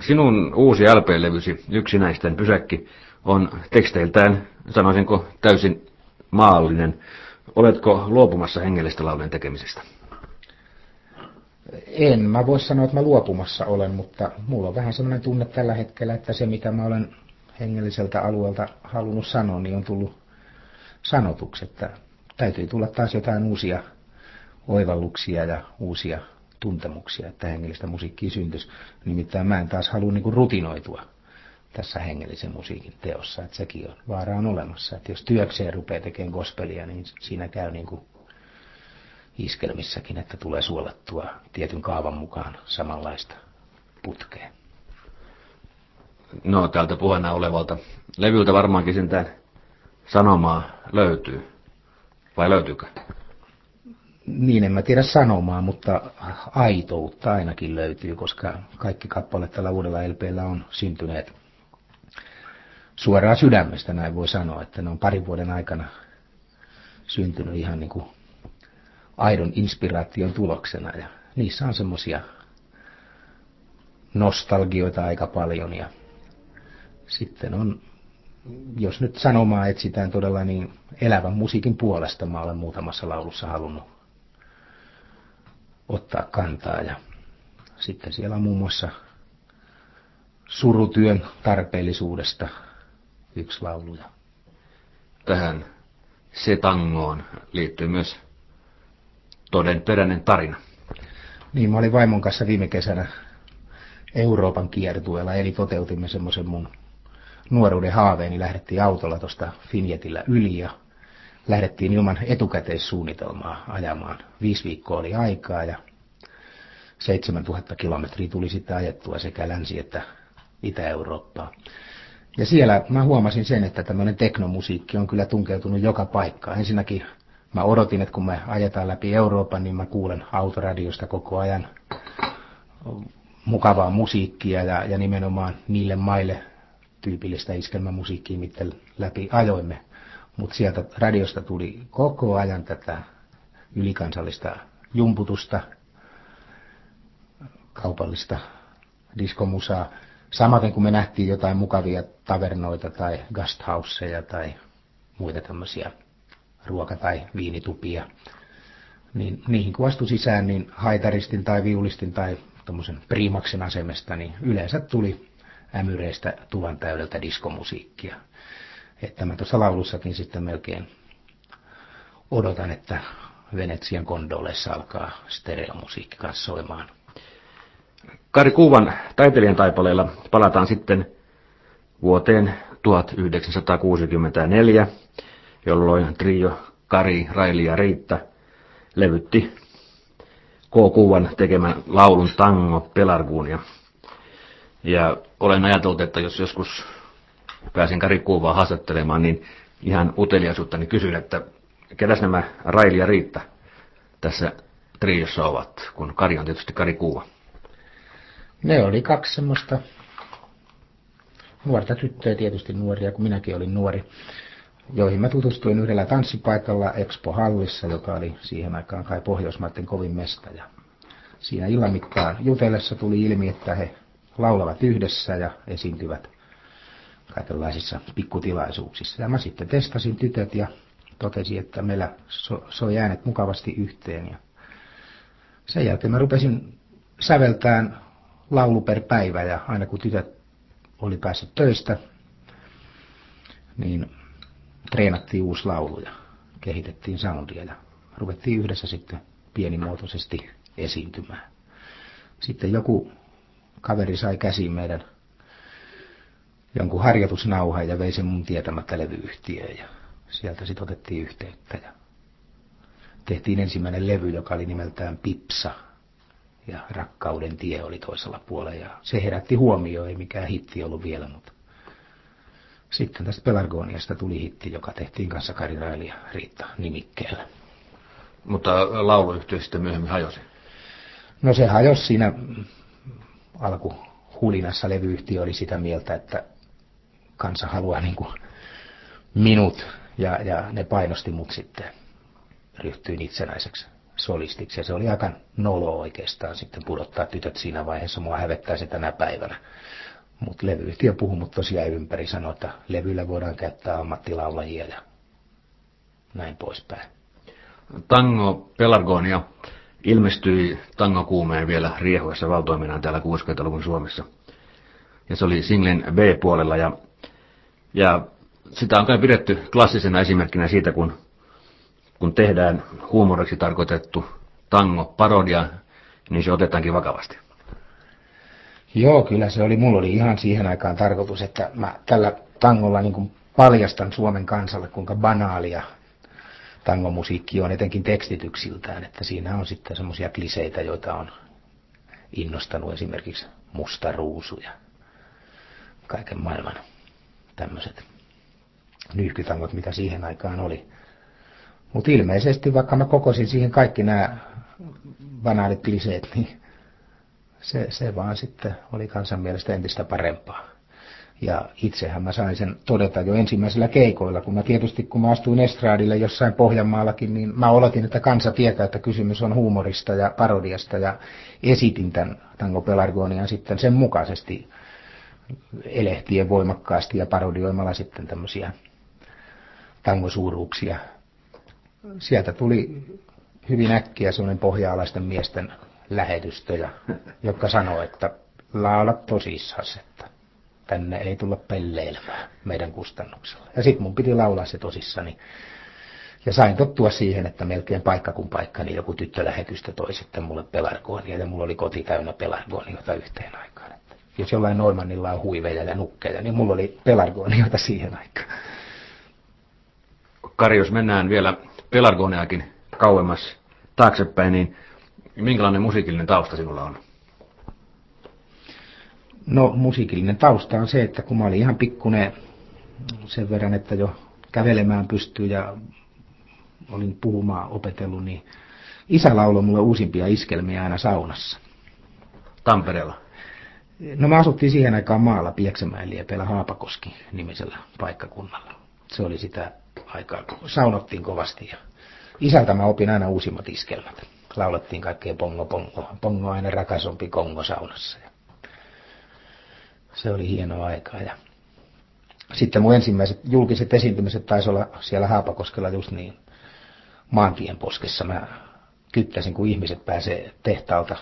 Sinun uusi LP-levysi, Yksinäisten pysäkki, on teksteiltään, sanoisinko, täysin maallinen. Oletko luopumassa hengellistä laulujen tekemisestä? En mä voi sanoa, että mä luopumassa olen, mutta mulla on vähän sellainen tunne tällä hetkellä, että se mitä mä olen hengelliseltä alueelta halunnut sanoa, niin on tullut sanotuksi, että täytyy tulla taas jotain uusia oivalluksia ja uusia tuntemuksia, että hengellistä musiikkia syntyisi. Nimittäin mä en taas halua niin kuin rutinoitua tässä hengellisen musiikin teossa, että sekin on vaaraan olemassa. Että jos työkseen rupeaa tekemään gospelia, niin siinä käy niin kuin iskelmissäkin, että tulee suolattua tietyn kaavan mukaan samanlaista putkea. No, täältä puheena olevalta levyltä varmaankin sentään sanomaa löytyy. Vai löytyykö? Niin, en mä tiedä sanomaa, mutta aitoutta ainakin löytyy, koska kaikki kappaleet tällä uudella LP:llä on syntyneet suoraan sydämestä, näin voi sanoa, että ne on parin vuoden aikana syntynyt ihan niin kuin aidon inspiraation tuloksena, ja niissä on semmosia nostalgioita aika paljon, ja sitten on, jos nyt sanomaa etsitään todella, niin elävän musiikin puolesta mä olen muutamassa laulussa halunnut ottaa kantaa, ja sitten siellä on muun muassa surutyön tarpeellisuudesta yksi laulu. Tähän Se tangoon liittyy myös todenperäinen tarina. Niin, mä olin vaimon kanssa viime kesänä Euroopan kiertueella, eli toteutimme semmoisen mun nuoruuden haaveeni. Lähdettiin autolla tuosta Finjetillä yli ja lähdettiin ilman etukäteissuunnitelmaa ajamaan. 5 viikkoa oli aikaa ja 7000 kilometriä tuli sitten ajettua sekä Länsi- että Itä-Eurooppaa. Ja siellä mä huomasin sen, että tämmöinen teknomusiikki on kyllä tunkeutunut joka paikkaan. Ensinnäkin mä odotin, että kun me ajetaan läpi Euroopan, niin mä kuulen autoradiosta koko ajan mukavaa musiikkia ja nimenomaan niille maille tyypillistä iskelmämusiikkia, miten läpi ajoimme. Mutta sieltä radiosta tuli koko ajan tätä ylikansallista jumputusta, kaupallista diskomusaa. Samaten kun me nähtiin jotain mukavia tavernoita tai gasthouseja tai muita tämmöisiä ruoka- tai viinitupia, niin niihin kun astui sisään, niin haitaristin tai viulistin tai tommosen priimaksen asemesta, niin yleensä tuli ämyreistä tuvan täydeltä diskomusiikkia. Että mä tuossa laulussakin sitten melkein odotan, että Venetsian gondoleissa alkaa stereomusiikki kanssa soimaan. Kari Kuuvan taiteilijan taipaleella palataan sitten vuoteen 1964, jolloin trio Kari, Raili ja Riitta levytti K. Kuuvan tekemän laulun Tango Pelargonia. Ja olen ajatellut, että jos joskus pääsen Kari Kuuvaa haastattelemaan, niin ihan uteliaisuuttani kysyn, että ketäs nämä Raili ja Riitta tässä triossa ovat, kun Kari on tietysti Kari Kuuva. Ne oli 2 semmoista nuorta tyttöjä, tietysti nuoria, kun minäkin olin nuori, joihin mä tutustuin yhdellä tanssipaikalla Expo-hallissa, joka oli siihen aikaan kai Pohjoismaiden kovin mesta. Ja siinä illan mittaan jutellessa tuli ilmi, että he laulavat yhdessä ja esiintyvät kaikenlaisissa pikkutilaisuuksissa. Ja mä sitten testasin tytöt ja totesin, että meillä soi äänet mukavasti yhteen. Ja sen jälkeen mä rupesin säveltämään laulu per päivä, ja aina kun tytöt oli päässyt töistä, niin treenattiin uusi laulu ja kehitettiin soundia ja ruvettiin yhdessä sitten pienimuotoisesti esiintymään. Sitten joku kaveri sai käsiin meidän jonkun harjoitusnauhan ja vei sen mun tietämättä levyyhtiöön, ja sieltä sitten otettiin yhteyttä ja tehtiin ensimmäinen levy, joka oli nimeltään Pipsa, ja Rakkauden tie oli toisella puolella, ja se herätti huomioon, ei mikään hitti ollut vielä, mutta sitten tästä Pelargoniasta tuli hitti, joka tehtiin kanssa Kari, Raili ja Riitta nimikkeellä. Mutta lauluyhtiö sitten myöhemmin hajosi. No se hajosi siinä alkuhulinassa. Levyyhtiö oli sitä mieltä, että kansa haluaa niin kuin minut, ja ne painosti mut sitten ryhtyin itsenäiseksi solistiksi. Ja se oli aika nolo oikeastaan sitten pudottaa tytöt siinä vaiheessa. Mua hävettää se tänä päivänä. Mutta levyyhtiö puhui mut tosiaan ympäri, sanoi, että levyllä voidaan käyttää ammattilaulajia ja näin poispäin. Tango Pelargonia ilmestyi tangokuumeen vielä riehuessa valtoiminaan täällä 60-luvun Suomessa. Ja se oli singlen B-puolella ja sitä on kai pidetty klassisena esimerkkinä siitä, kun tehdään huumoriksi tarkoitettu tango-parodia, niin se otetaankin vakavasti. Joo, kyllä se oli. Mulla oli ihan siihen aikaan tarkoitus, että mä tällä tangolla niin kuin paljastan Suomen kansalle, kuinka banaalia tangomusiikki on, etenkin tekstityksiltään, että siinä on sitten semmoisia kliseitä, joita on innostanut esimerkiksi Musta ruusu ja kaiken maailman tämmöiset nyyhkytangot, mitä siihen aikaan oli. Mutta ilmeisesti, vaikka mä kokosin siihen kaikki nämä banaalit kliseet, niin se vaan sitten oli kansan mielestä entistä parempaa. Ja itsehän mä sain sen todeta jo ensimmäisillä keikoilla, kun mä astuin estraadille jossain Pohjanmaallakin, niin mä oletin, että kansa tietää, että kysymys on huumorista ja parodiasta, ja esitin tämän Tango Pelargonian sitten sen mukaisesti elehtien voimakkaasti ja parodioimalla sitten tämmöisiä tangosuuruuksia. Sieltä tuli hyvin äkkiä sellainen pohja-alaisten miesten lähetystöjä, jotka sanoo, että laula tosissaan, että tänne ei tulla pelleilemään meidän kustannuksella. Ja sitten mun piti laulaa se tosissani. Ja sain tottua siihen, että melkein paikka kuin paikka, niin joku tyttölähetystö toi sitten mulle pelargonia, ja mulla oli koti täynnä pelargonioita yhteen aikaan. Että jos jollain Normannilla on huiveja ja nukkeja, niin mulla oli pelargonioita siihen aikaan. Kari, jos mennään vielä pelargoniakin kauemmas taaksepäin, niin minkälainen musiikillinen tausta sinulla on? No, musiikillinen tausta on se, että kun mä olin ihan pikkuinen sen verran, että jo kävelemään pystyy ja olin puhumaan opetellut, niin isä lauloi mulle uusimpia iskelmiä aina saunassa. Tampereella? No, me asuttiin siihen aikaan maalla Pieksämäen liepeillä Haapakoski-nimisellä paikkakunnalla. Se oli sitä aikaa, kun saunottiin kovasti. Ja isältä mä opin aina uusimmat iskelmät. Laulettiin kaikkea pongo pongo. Pongo aina rakasompi Kongo saunassa. Ja se oli hienoa aikaa. Ja sitten mun ensimmäiset julkiset esiintymiset taisi olla siellä Haapakoskella just niin Maantienposkessa. Mä kyttäsin, kun ihmiset pääsee tehtaalta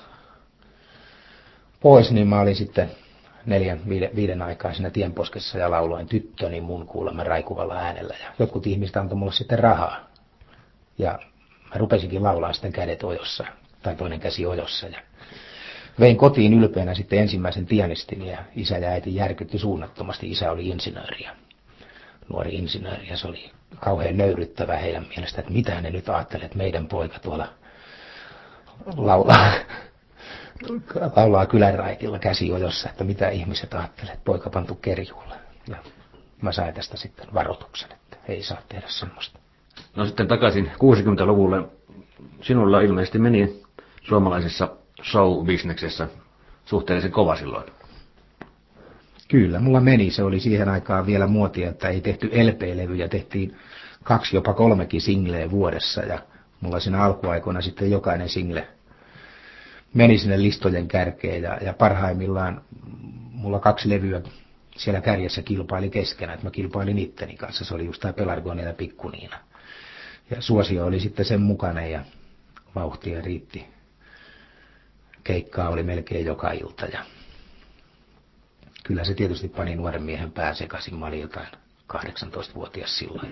pois, niin mä olin sitten 4-5 aikaa siinä Tienposkessa ja lauloin Tyttöni mun kuulemma raikuvalla äänellä. Ja jotkut ihmiset antoi mulle sitten rahaa. Ja mä rupesinkin laulaa sitten kädet ojossa, tai toinen käsi ojossa. Ja vein kotiin ylpeänä sitten ensimmäisen pianistin, ja isä ja äiti järkytti suunnattomasti. Isä oli insinööri, nuori insinööri, ja se oli kauhean nöyryttävää heidän mielestään, että mitä ne nyt ajattelee, että meidän poika tuolla laulaa kylänraitilla käsi ojossa, että mitä ihmiset ajattelee, että poika pantu kerjuulle. Ja mä sain tästä sitten varoituksen, että ei saa tehdä semmoista. No sitten takaisin 60-luvulle. Sinulla ilmeisesti meni suomalaisessa show-bisneksessä suhteellisen kova silloin. Kyllä, mulla meni. Se oli siihen aikaan vielä muotia, että ei tehty LP-levyjä, tehtiin 2, jopa 3 singleä vuodessa. Ja mulla siinä alkuaikoina sitten jokainen single meni sinne listojen kärkeen. Ja parhaimmillaan mulla 2 levyä siellä kärjessä kilpaili keskenään, että mä kilpailin itteni kanssa. Se oli just tää Pelargonia ja Pikku Niina. Ja suosio oli sitten sen mukainen ja vauhtia riitti. Keikkaa oli melkein joka ilta ja kyllä se tietysti pani nuoren miehen pää sekaisin. Mä olin jotain 18-vuotias silloin.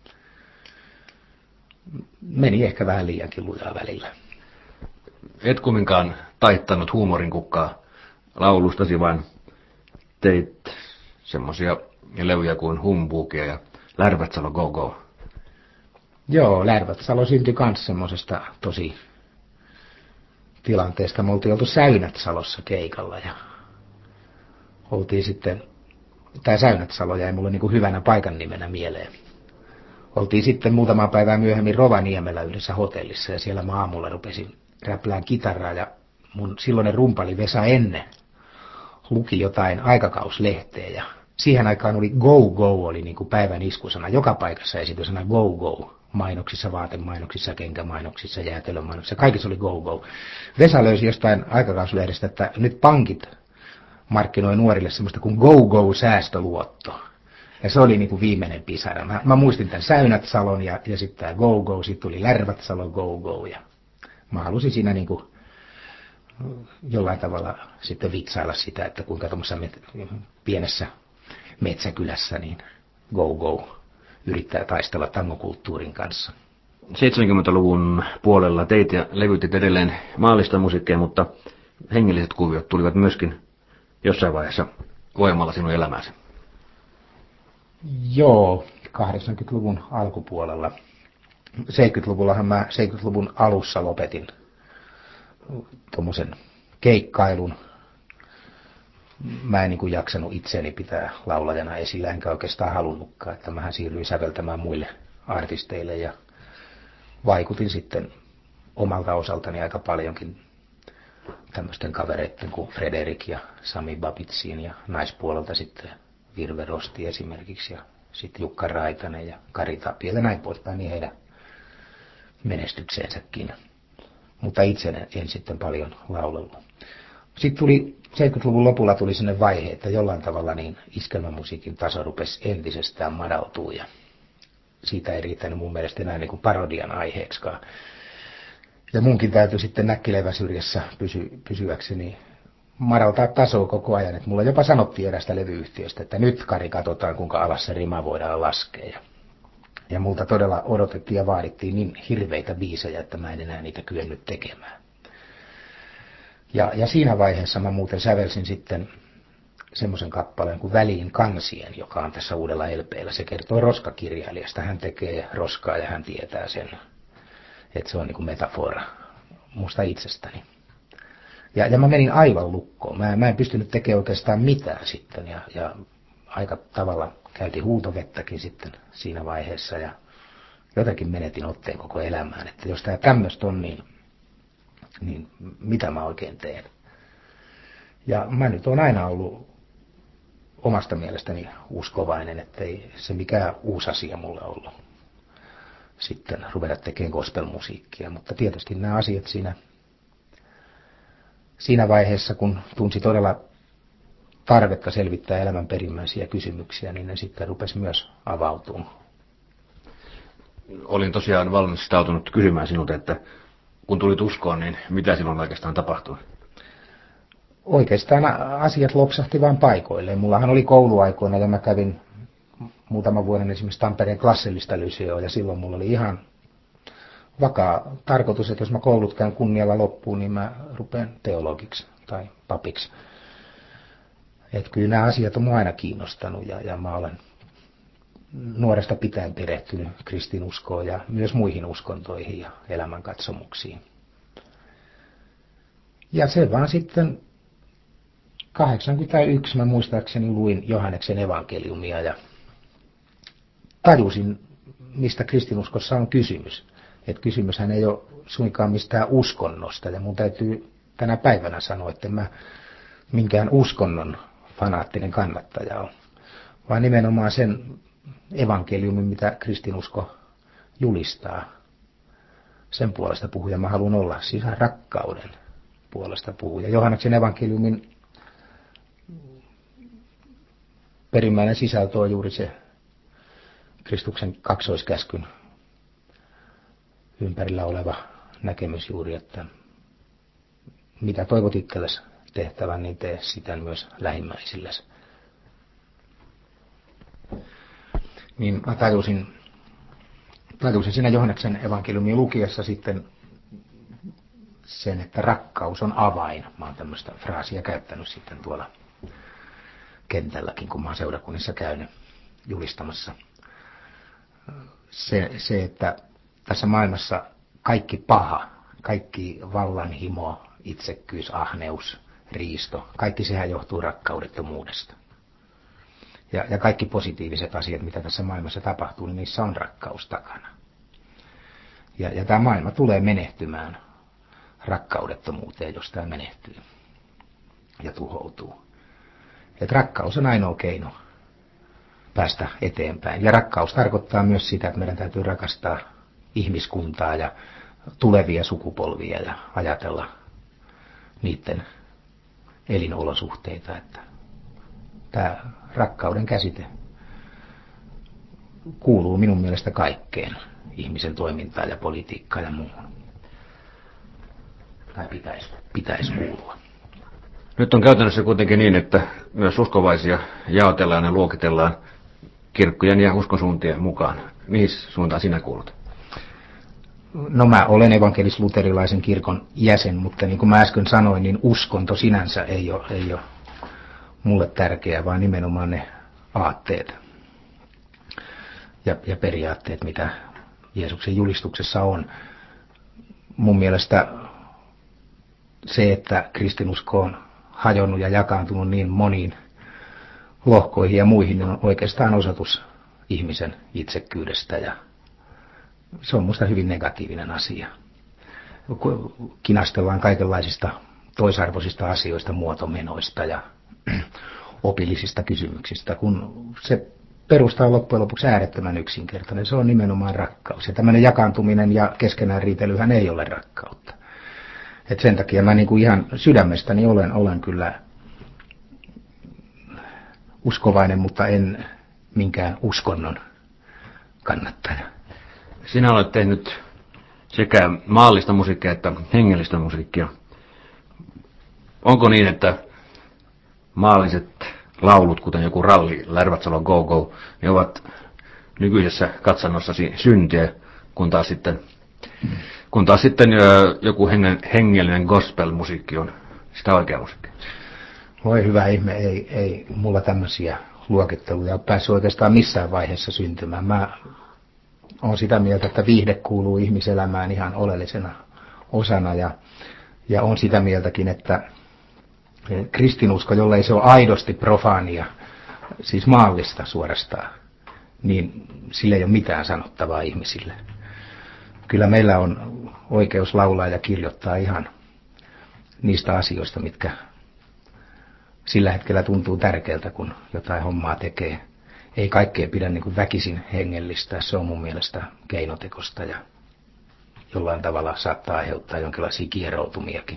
Meni ehkä vähän liiankin lujaa välillä. Et kumminkaan taittanut huumorin kukkaa laulustasi, vaan teit semmosia levyjä kuin Humbugia ja Lärvätsalo Go Go. Joo, Lärvätsalo syntyi kans semmosesta tosi tilanteesta. Me oltiin oltu Säynät-Salossa keikalla ja oltiin sitten, tää Säynät-Salo jäi mulle niinku hyvänä paikan nimenä mieleen. Oltiin sitten muutama päivää myöhemmin Rovaniemellä yhdessä hotellissa ja siellä mä aamulla rupesin räplään kitaraa ja mun silloinen rumpali Vesa Enne luki jotain aikakauslehteä ja siihen aikaan oli go go oli niinku päivän iskusana. Joka paikassa esityi sana go go. mainoksissa, vaatemainoksissa, kenkämainoksissa, jäätelömainoksissa, kaikissa oli go-go. Vesa löysi jostain aikakauslehdestä, että nyt pankit markkinoi nuorille semmoista kuin go-go-säästöluotto. Ja se oli niin kuin viimeinen pisara. Mä muistin tämän Säynät-Salon ja sitten tämä go-go, sitten tuli Lärvät-Salon go-go. Ja mä halusin siinä niin kuin jollain tavalla sitten vitsailla sitä, että kuinka tuommoisessa pienessä metsäkylässä niin go-go yrittää taistella tangokulttuurin kanssa. 70-luvun puolella teit ja levytit edelleen maallista musiikkia, mutta hengelliset kuviot tulivat myöskin jossain vaiheessa voimalla sinun elämääsi. Joo, 80-luvun alkupuolella. 70-luvun alussa lopetin tuommoisen keikkailun. Mä en niin kuin jaksanut itseäni pitää laulajana esillä, enkä oikeastaan halunnutkaan, että mähän siirryin säveltämään muille artisteille ja vaikutin sitten omalta osaltani aika paljonkin tämmöisten kavereiden kuin Frederik ja Sami Babitsiin ja naispuolelta sitten Virve Rosti esimerkiksi ja sitten Jukka Raitanen ja Kari Tapio ja näin poispäin, niin heidän menestykseensäkin. Mutta itse en sitten paljon laulellut. Sitten tuli 70-luvun lopulla tuli sinne vaihe, että jollain tavalla niin iskelmämusiikin taso rupesi entisestään madaltuu ja siitä ei riittänyt mun mielestä enää niin kuin parodian aiheeksikaan. Ja munkin täytyy sitten näkkileväsyrjässä pysyäkseni madaltaa tasoa koko ajan. Että mulla jopa sanottiin erästä levyyhtiöstä, että nyt Kari katsotaan kuinka alas se rima voidaan laskea. Ja multa todella odotettiin ja vaadittiin niin hirveitä biisejä, että mä en enää niitä kyennyt tekemään. Ja siinä vaiheessa mä muuten sävelsin sitten semmoisen kappaleen kuin Väliin kansien, joka on tässä uudella LP:llä. Se kertoo roskakirjailijasta. Hän tekee roskaa ja hän tietää sen, että se on niin kuin metafora musta itsestäni. Ja mä menin aivan lukkoon. Mä en pystynyt tekemään oikeastaan mitään sitten ja aika tavalla käytin huutovettäkin sitten siinä vaiheessa ja jotenkin menetin otteen koko elämään, että jos tää tämmöistä on, niin mitä mä oikein teen. Ja mä nyt oon aina ollut omasta mielestäni uskovainen, ettei se mikään uusi asia mulle ollut sitten ruveta tekemään gospelmusiikkia, mutta tietysti nämä asiat siinä vaiheessa, kun tunsi todella tarvetta selvittää elämän perimmäisiä kysymyksiä, niin ne sitten rupesi myös avautumaan. Olin tosiaan valmistautunut kysymään sinulta, että kun tulit uskoon, niin mitä silloin oikeastaan tapahtui? Oikeastaan asiat lopsahti vain paikoilleen. Mullahan oli kouluaikoina ja mä kävin muutaman vuoden esimerkiksi Tampereen klassillista lyseoa ja silloin mulla oli ihan vakaa tarkoitus, että jos mä koulut käyn kunnialla loppuun, niin mä rupean teologiksi tai papiksi. Että kyllä nämä asiat on mua aina kiinnostanut ja mä olen nuoresta pitäen perehtynyt kristinuskoon ja myös muihin uskontoihin ja elämänkatsomuksiin. Ja se vaan sitten 81 mä muistaakseni luin Johanneksen evankeliumia ja tajusin, mistä kristinuskossa on kysymys. Että kysymyshän ei ole suinkaan mistään uskonnosta ja mun täytyy tänä päivänä sanoa, että mä minkään uskonnon fanaattinen kannattaja on, vaan nimenomaan sen evankeliumin, mitä kristinusko julistaa. Sen puolesta puhuja mä haluan olla, siis rakkauden puolesta puhuja. Johanneksen evankeliumin perimmäinen sisältö on juuri se Kristuksen kaksoiskäskyn ympärillä oleva näkemys juuri, että mitä toivot itsellesi tehtävän, niin tee sitä myös lähimmäisillesi. Niin mä tajusin siinä Johanneksen evankeliumin lukiessa sitten sen, että rakkaus on avain. Mä oon tämmöistä fraasia käyttänyt sitten tuolla kentälläkin, kun mä oon seurakunnissa käynyt julistamassa. Se, että tässä maailmassa kaikki paha, kaikki vallanhimo, itsekkyys, ahneus, riisto, kaikki sehän johtuu rakkaudettomuudesta. Ja kaikki positiiviset asiat, mitä tässä maailmassa tapahtuu, niin niissä on rakkaus takana. Ja tämä maailma tulee menehtymään rakkaudettomuuteen, jos tämä menehtyy ja tuhoutuu. Että rakkaus on ainoa keino päästä eteenpäin. Ja rakkaus tarkoittaa myös sitä, että meidän täytyy rakastaa ihmiskuntaa ja tulevia sukupolvia ja ajatella niiden elinolosuhteita. Että tämä rakkauden käsite kuuluu minun mielestä kaikkeen ihmisen toimintaan ja politiikkaan ja muuhun. Tai pitäisi kuulua. Nyt on käytännössä kuitenkin niin, että myös uskovaisia jaotellaan ja luokitellaan kirkkojen ja uskonsuuntien mukaan. Mihin suuntaan sinä kuulut? No mä olen evankelis-luterilaisen kirkon jäsen, mutta niin kuin mä äsken sanoin, niin uskonto sinänsä ei ole mulle tärkeää, vaan nimenomaan ne aatteet ja periaatteet, mitä Jeesuksen julistuksessa on. Mun mielestä se, että kristinusko on hajonnut ja jakaantunut niin moniin lohkoihin ja muihin, niin on oikeastaan osoitus ihmisen itsekkyydestä ja se on minusta hyvin negatiivinen asia. Kinastellaan kaikenlaisista toisarvoisista asioista, muotomenoista ja opillisista kysymyksistä, kun se perusta on loppujen lopuksi äärettömän yksinkertainen. Se on nimenomaan rakkaus. Ja tämmöinen jakaantuminen ja keskenään riitelyhän ei ole rakkautta. Et sen takia mä niin kuin ihan sydämestäni olen kyllä uskovainen, mutta en minkään uskonnon kannattaja. Sinä olet tehnyt sekä maallista musiikkia että hengellistä musiikkia. Onko niin, että maalliset laulut, kuten joku Ralli, Lärvätsalon Go Go, ne ovat nykyisessä katsannossasi syntiä, kun taas sitten joku hengellinen gospel-musiikki on sitä oikea musiikkia? Voi hyvä ihme, ei mulla tämmöisiä luokitteluja ole päässyt oikeastaan missään vaiheessa syntymään. Mä olen sitä mieltä, että viihde kuuluu ihmiselämään ihan oleellisena osana ja on sitä mieltäkin, että kristinusko, jollei se ole aidosti profaania, siis maallista suorastaan, niin sillä ei ole mitään sanottavaa ihmisille. Kyllä meillä on oikeus laulaa ja kirjoittaa ihan niistä asioista, mitkä sillä hetkellä tuntuu tärkeältä, kun jotain hommaa tekee. Ei kaikkea pidä niin kuin väkisin hengellistää, se on mun mielestä keinotekosta ja jollain tavalla saattaa aiheuttaa jonkinlaisia kieroutumiakin.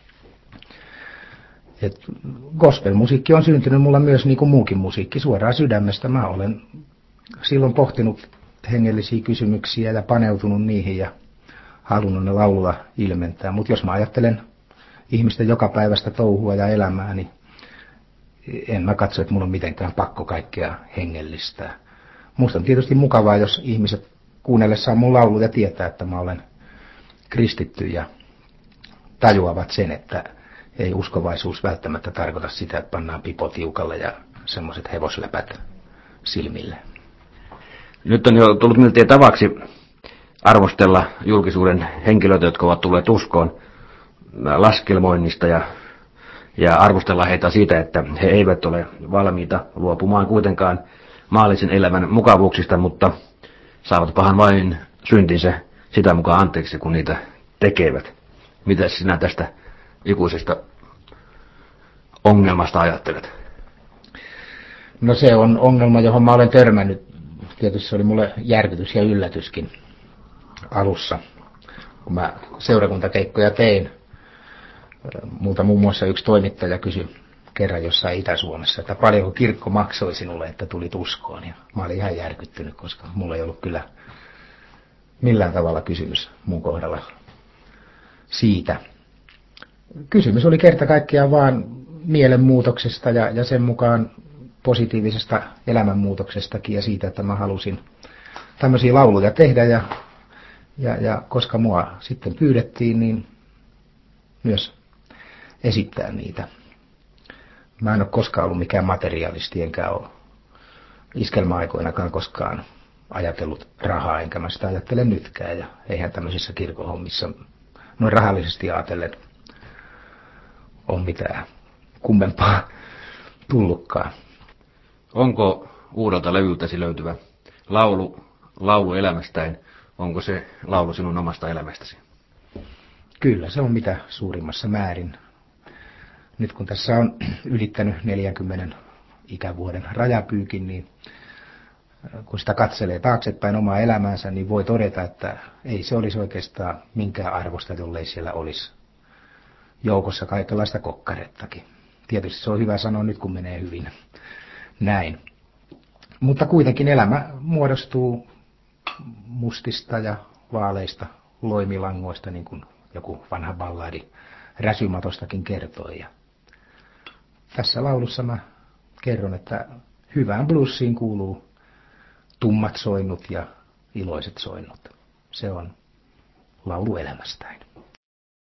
Et gospel-musiikki on syntynyt mulla myös niin kuin muukin musiikki suoraan sydämestä. Mä olen silloin pohtinut hengellisiä kysymyksiä ja paneutunut niihin ja halunnut ne laululla ilmentää. Mutta jos mä ajattelen ihmisten jokapäiväistä touhua ja elämää, niin en mä katso, että mulla on mitenkään pakko kaikkea hengellistää. Musta on tietysti mukavaa, jos ihmiset kuunnellessaan mun lauluja tietää, että mä olen kristitty ja tajuavat sen, että ei uskovaisuus välttämättä tarkoita sitä, että pannaan pipo tiukalle ja semmoiset hevosläpät silmille. Nyt on jo tullut miltei tavaksi arvostella julkisuuden henkilöitä, jotka ovat tulleet uskoon laskelmoinnista ja arvostella heitä siitä, että he eivät ole valmiita luopumaan kuitenkaan maallisen elämän mukavuuksista, mutta saavat pahan vain syntinsä sitä mukaan anteeksi, kun niitä tekevät. Mitä sinä tästä ikuisesta ongelmasta ajattelet? No se on ongelma, johon mä olen törmännyt. Tietysti se oli mulle järkytys ja yllätyskin alussa, kun mä seurakuntakeikkoja tein. Multa muun muassa yksi toimittaja kysyi kerran jossain Itä-Suomessa, että paljonko kirkko maksoi sinulle, että tulit uskoon. Ja mä olin ihan järkyttynyt, koska mulla ei ollut kyllä millään tavalla kysymys mun kohdalla siitä. Kysymys oli kerta kaikkiaan vaan mielenmuutoksesta ja sen mukaan positiivisesta elämänmuutoksestakin ja siitä, että mä halusin tämmöisiä lauluja tehdä ja koska mua sitten pyydettiin, niin myös esittää niitä. Mä en ole koskaan ollut mikään materialisti, enkä ole iskelmäaikoinakaan koskaan ajatellut rahaa, enkä mä sitä ajattele nytkään. Ja eihän tämmöisissä kirkohommissa noin rahallisesti ajatellen on mitään kummempaa tullutkaan. Onko uudelta levyltäsi löytyvä laulu elämästäin, onko se laulu sinun omasta elämästäsi? Kyllä, se on mitä suurimmassa määrin. Nyt kun tässä on ylittänyt 40 ikävuoden rajapyykin, niin kun sitä katselee taaksepäin omaa elämäänsä, niin voi todeta, että ei se olisi oikeastaan minkään arvosta, jollei siellä olisi joukossa kaikenlaista kokkarettakin. Tietysti se on hyvä sanoa nyt, kun menee hyvin. Näin. Mutta kuitenkin elämä muodostuu mustista ja vaaleista loimilangoista, niin kuin joku vanha balladi Räsymatostakin kertoi. Ja tässä laulussa mä kerron, että hyvään bluesiin kuuluu tummat soinnut ja iloiset soinnut. Se on laulu elämästäin.